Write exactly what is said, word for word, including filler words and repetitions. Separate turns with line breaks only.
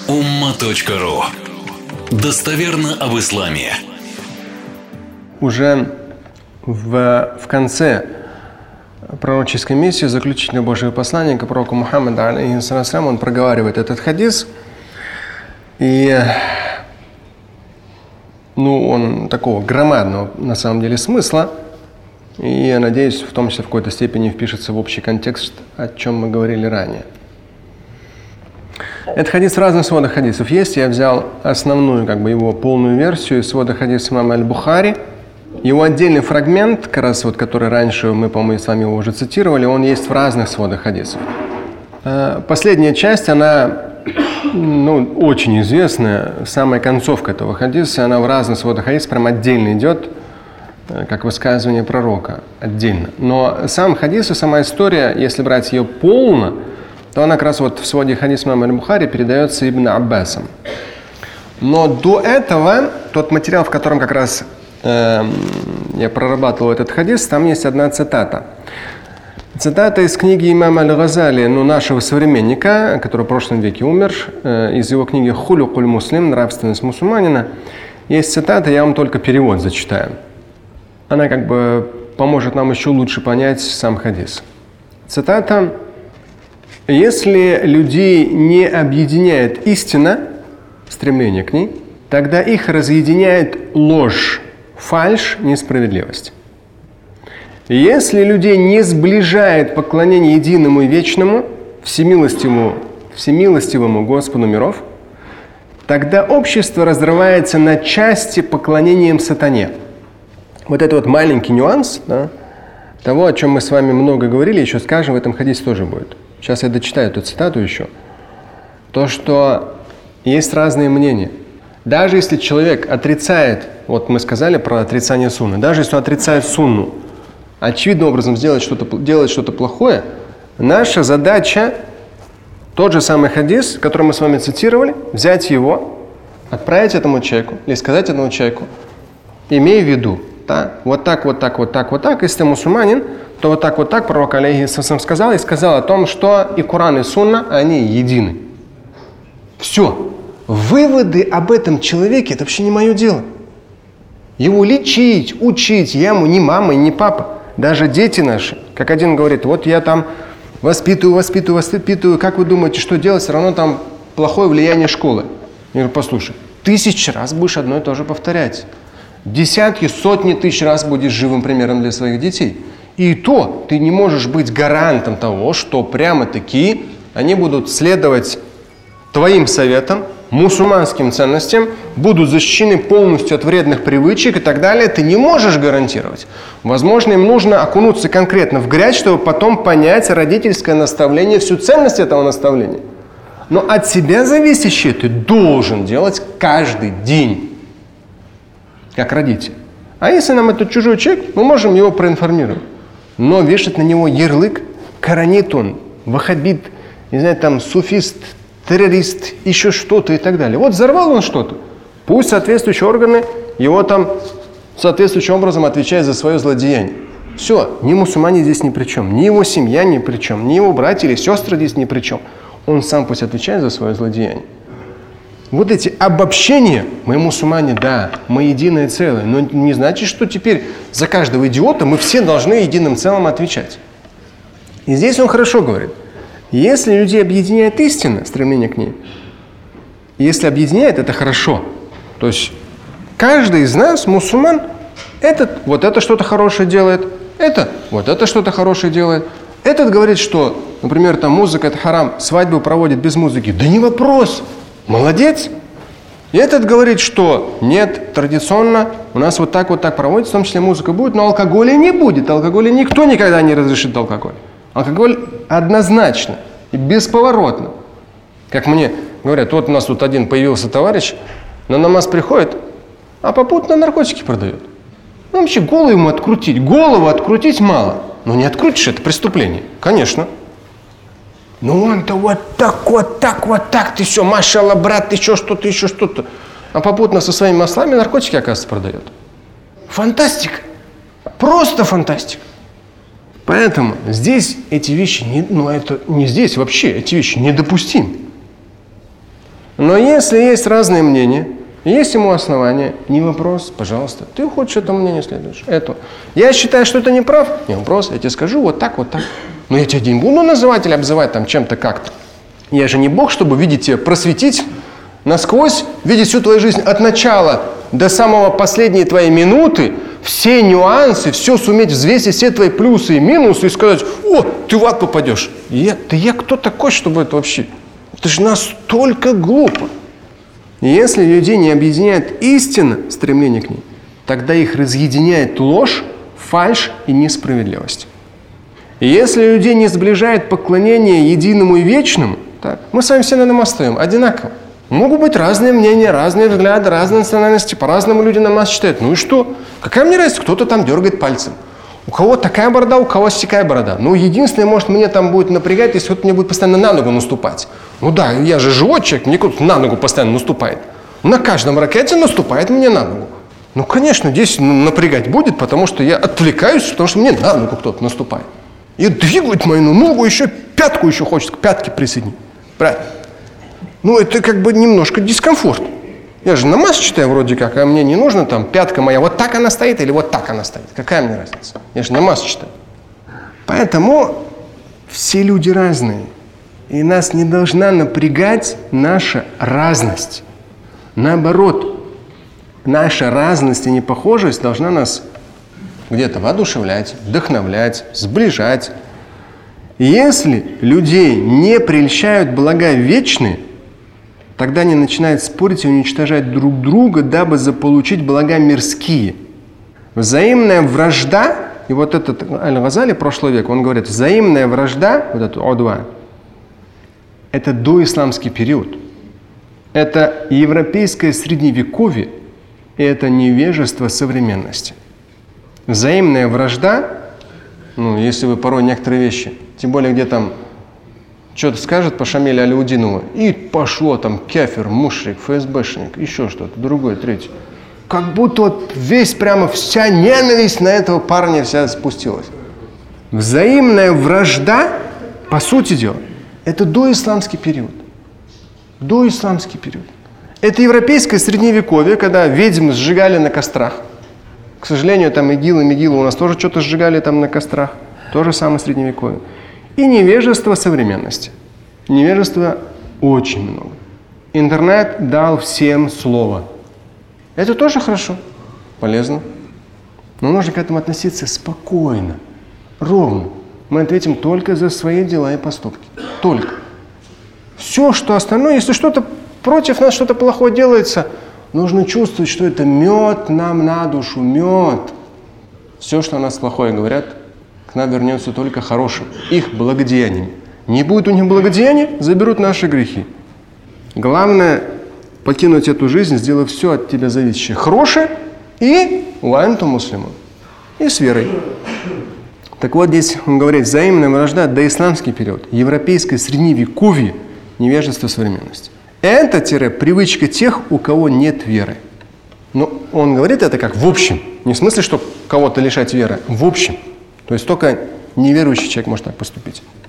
умма точка ру. Достоверно об исламе.
Уже в, в конце пророческой миссии, заключительное Божье послание к пророку Мухаммаду, алейхиссалям, он проговаривает этот хадис. И ну, он такого громадного на самом деле смысла. И я надеюсь, в том числе в какой-то степени впишется в общий контекст, о чем мы говорили ранее. Этот хадис в разных сводах хадисов есть. Я взял основную, как бы его полную версию из свода хадиса имама Аль-Бухари. Его отдельный фрагмент, как раз вот, который раньше мы, по-моему, с вами его уже цитировали, он есть в разных сводах хадисов. Последняя часть, она ну, очень известная. Самая концовка этого хадиса, она в разных сводах хадисов прям отдельно идет, как высказывание пророка, отдельно. Но сам хадис и сама история, если брать ее полно, то она как раз вот в своде хадиса имама Аль-Бухари передается Ибн Аббасом. Но до этого, тот материал, в котором как раз э, я прорабатывал этот хадис, там есть одна цитата. Цитата из книги имама Аль-Газали, ну, нашего современника, который в прошлом веке умер, э, из его книги «Хулюкуль муслим», «Нравственность мусульманина». Есть цитата, я вам только перевод зачитаю. Она как бы поможет нам еще лучше понять сам хадис. Цитата: «Если людей не объединяет истина, стремление к ней, тогда их разъединяет ложь, фальшь, несправедливость. Если людей не сближает поклонение единому и вечному, всемилостивому, всемилостивому Господу миров, тогда общество разрывается на части поклонением сатане». Вот это вот маленький нюанс, да, того, о чем мы с вами много говорили, еще скажем, в этом хадисе тоже будет. Сейчас я дочитаю эту цитату еще. То, что есть разные мнения. Даже если человек отрицает, вот мы сказали про отрицание сунны, даже если он отрицает сунну, очевидным образом сделать что-то, делать что-то плохое, наша задача, тот же самый хадис, который мы с вами цитировали, взять его, отправить этому человеку, или сказать этому человеку, имея в виду, да, вот так, вот так, вот так, вот так, если ты мусульманин, то вот так, вот так пророк алейхиссалям сказал, и сказал о том, что и Коран, и Сунна, они едины. Все. Выводы об этом человеке – это вообще не мое дело. Его лечить, учить, я ему ни мама, ни папа. Даже дети наши, как один говорит, вот я там воспитываю, воспитываю, воспитываю, как вы думаете, что делать, все равно там плохое влияние школы. Я говорю, послушай, тысячи раз будешь одно и то же повторять. Десятки, сотни тысяч раз будешь живым примером для своих детей. И то ты не можешь быть гарантом того, что прямо-таки они будут следовать твоим советам, мусульманским ценностям, будут защищены полностью от вредных привычек и так далее. Ты не можешь гарантировать. Возможно, им нужно окунуться конкретно в грязь, чтобы потом понять родительское наставление, всю ценность этого наставления. Но от себя зависящее ты должен делать каждый день. Как родитель. А если нам этот чужой человек, мы можем его проинформировать. Но вешать на него ярлык, коранит он, ваххабит, не знаю, там, суфист, террорист, еще что-то и так далее. Вот взорвал он что-то, пусть соответствующие органы его там соответствующим образом отвечают за свое злодеяние. Все, ни мусульмане здесь ни при чем, ни его семья ни при чем, ни его братья или сестры здесь ни при чем. Он сам пусть отвечает за свое злодеяние. Вот эти обобщения, мы мусульмане, да, мы единое целое, но не значит, что теперь за каждого идиота мы все должны единым целым отвечать. И здесь он хорошо говорит, если людей объединяет истина, стремление к ней, если объединяет, это хорошо. То есть каждый из нас, мусульман, этот вот это что-то хорошее делает, это вот это что-то хорошее делает. Этот говорит, что, например, там музыка – это харам, свадьбу проводит без музыки. Да не вопрос. Молодец. И этот говорит, что нет, традиционно у нас вот так вот так проводится, в том числе музыка будет, но алкоголя не будет. Алкоголя никто никогда не разрешит алкоголь. Алкоголь однозначно и бесповоротно. Как мне говорят, вот у нас тут один появился товарищ, на намаз приходит, а попутно наркотики продает. Ну, вообще голову ему открутить. Голову открутить мало. Но не открутишь, это преступление. Конечно. Ну он-то вот так, вот так, вот так, ты все, машалла, брат, еще что-то, еще что-то. А попутно со своими маслами наркотики, оказывается, продает. Фантастика. Просто фантастика. Поэтому здесь эти вещи, не, ну это не здесь вообще, эти вещи недопустимы. Но если есть разные мнения, есть ему основания, не вопрос, пожалуйста, ты хочешь этому мнению следуешь, это. Я считаю, что это не прав, не вопрос, я тебе скажу вот так, вот так. Но я тебя не буду называть или обзывать там чем-то как-то. Я же не Бог, чтобы видеть тебя, просветить насквозь, видеть всю твою жизнь от начала до самого последней твоей минуты, все нюансы, все суметь взвесить, все твои плюсы и минусы и сказать, о, ты в ад попадешь. Я, да я кто такой, чтобы это вообще? Это же настолько глупо. Если людей не объединяет истина, стремление к ней, тогда их разъединяет ложь, фальшь и несправедливость. И если людей не сближает поклонение единому и вечному, так, мы с вами все на намаз стоим одинаково. Могут быть разные мнения, разные взгляды, разные национальности, по-разному люди намаз читают. Ну и что? Какая мне разница? Кто-то там дергает пальцем. У кого такая борода, у кого такая борода. Ну, единственное, может, мне там будет напрягать, если кто-то мне будет постоянно на ногу наступать. Ну да, я же живой человек, мне кто-то на ногу постоянно наступает. На каждом ракете наступает мне на ногу. Ну, конечно, здесь напрягать будет, потому что я отвлекаюсь, потому что мне на ногу кто-то наступает. И двигает мою ногу, еще пятку еще хочет к пятке присоединить. Правильно? Ну, это как бы немножко дискомфорт. Я же намаз читаю вроде как, а мне не нужно там пятка моя, вот так она стоит или вот так она стоит. Какая мне разница? Я же намаз читаю. Поэтому все люди разные. И нас не должна напрягать наша разность. Наоборот, наша разность и непохожесть должна нас где-то воодушевлять, вдохновлять, сближать. И если людей не прельщают блага вечные, тогда они начинают спорить и уничтожать друг друга, дабы заполучить блага мирские. Взаимная вражда, и вот этот Аль-Газали, прошлый век, он говорит, взаимная вражда, вот это одва, это доисламский период. Это европейское средневековье, и это невежество современности. Взаимная вражда, ну, если вы порой некоторые вещи, тем более где там что-то скажет по Шамилю Аляутдинову, и пошло там кафир, мушрик, ФСБшник, еще что-то, другое, третье. Как будто вот весь прямо вся ненависть на этого парня вся спустилась. Взаимная вражда, по сути дела, это доисламский период. Доисламский период. Это европейское средневековье, когда ведьм сжигали на кострах. К сожалению, там ИГИЛ и МИГИЛ у нас тоже что-то сжигали там на кострах. То же самое средневековье. И невежество современности. Невежества очень много. Интернет дал всем слово. Это тоже хорошо, полезно. Но нужно к этому относиться спокойно, ровно. Мы ответим только за свои дела и поступки. Только. Все, что остальное, если что-то против нас, что-то плохое делается, нужно чувствовать, что это мед нам на душу, мед. Все, что о нас плохое говорят, к нам вернется только хорошим, их благодеяниями. Не будет у них благодеяния, заберут наши грехи. Главное покинуть эту жизнь, сделав все от тебя зависящее хорошее и лаэнту муслиму, и с верой. Так вот здесь он говорит, взаимная вражда доисламский период, европейское средневековье, невежество современности. Это тире привычка тех, у кого нет веры. Но он говорит это как в общем, не в смысле, что кого-то лишать веры, в общем. То есть только неверующий человек может так поступить.